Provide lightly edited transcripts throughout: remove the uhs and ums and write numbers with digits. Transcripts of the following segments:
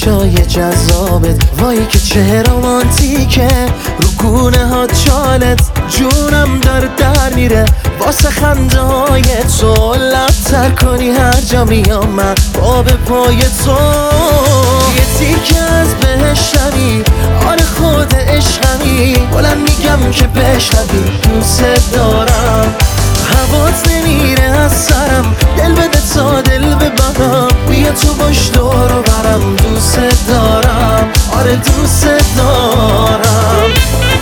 نقشای جذابت، وای که چه رومانتیکه، رو گونه ها چالت جونم داره در میره واسه خنده های تو. لبتر کنی هر جا میام من با به پای تو، یه تیکه از بهشتمی، آره خود عشقمی، بلند میگم که بشنوی دوست دارم. هوات نمیره از سرم، دل بده تا دل ببرم، بیا تو باش دور و برم، دوست دارم، آره دوست دارم.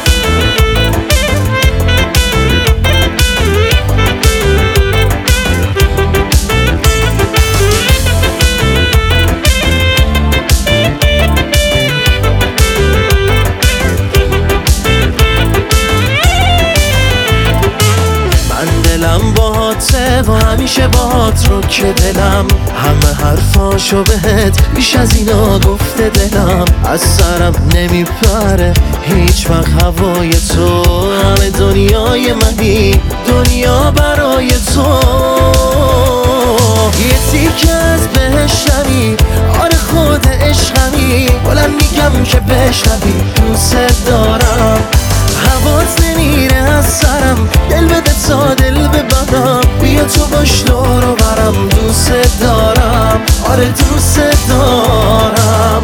دلم باهاته و همیشه باهات رو که دلم، همه حرفاشو بهت بیش از اینا گفته دلم، از سرم نمیپره هیچ وقت هوای تو، همه دنیای منی، دنیا برای تو. یه تیکه از بهشتمی، آره خود عشقمی، بلند میگم که بشنوی دوست دارم. هوات نمیره از سرم، دل بده تا دل ببرم، بیا تو باش دور و برم، دوست دارم، آره دوست دارم.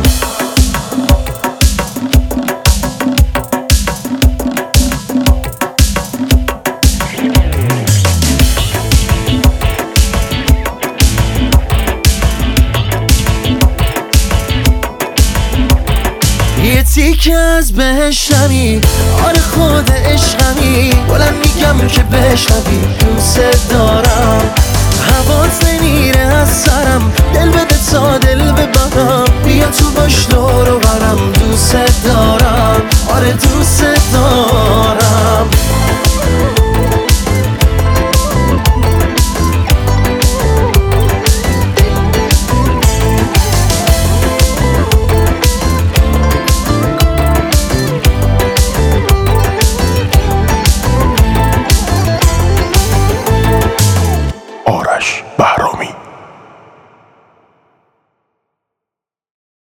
یه تیکه از بهشتمی، آره خود عشقمی، بلند میگم که بشنوی دوست دارم. هوات نمیره از سرم، دل بده تا دل ببرم، بیا تو باش دور